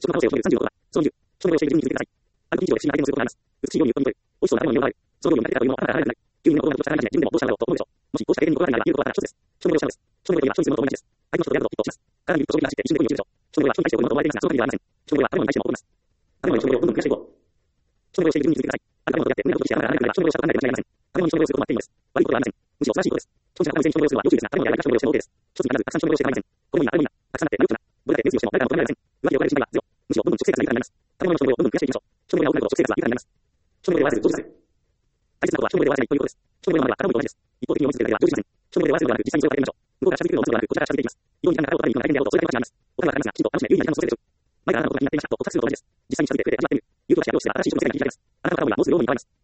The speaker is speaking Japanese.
食の可能性を含める36は、その20、その上をしている順に続けてください。ある時以上で不審な相手の通報があります。美しいように言うことによる。美味しそうな食べ物に見覚え。その料理に慣れていたというのもあなたが離れてください。牛乳のことがとしたら自分でもどうしたのだろうと思うでしょう。もし、どうしたら手に心がないなら、言うことはただ一つです。その料理をしたのです。その料理は人にするものと同じです。相手の人とやるときっとします。体に指と衝撃が走って一瞬で恋に落ちるでしょう。その料理は人に対して怒るものと思われていますが、その限りではありません。その料理は食べ物に対しても起こります。食べ物にその料理をどんどん増やしていこう。その料理をしている順に続けてください。ある食べ物とやって胸を閉じてあなたが離れてくれば、その料理をしたことないで間違いありません。食べ物にその料理をすることは悪いのです。悪いことではありません。むしろ素晴らしいことです。人にが他の店にその料理をするのは要注意ですが、食べ物であればその料理をしても OK です。一つに必ずたくさんその料理をして構いません。このようにな、たくさんなって迷うな。どれだけ熱意をしても誰かのことになりません。浮気を加える心配はゼロ。むしろどんどん食生活が豊かになります。食べ物のその量をどんどん増やしていきましょう。その量が多くなるほど食生活は豊かになります。その量ではずっとです。大切なことはその量ではないということです。その量のまでは体も同じです。一方的に思いつけるだけでは成就しません。その量ではずっとではなく実際にそれをやってみましょう。向こうが近づいてくるのを待つのではなく、こちらが近づいていきます。異様に時間がかかることに人間であろうとそれだけの話になります。お金はかかりますが、きちんと楽しめ有意義な時間を過ごせるでしょう。前からあなたのことが気になっていましたと告白するのと同じです。実際に近づいてくれて味わってみる。勇気をしてやろうとしたら新しい人の世界に切り開けます。あなたの片思いはもうすぐローに変わります。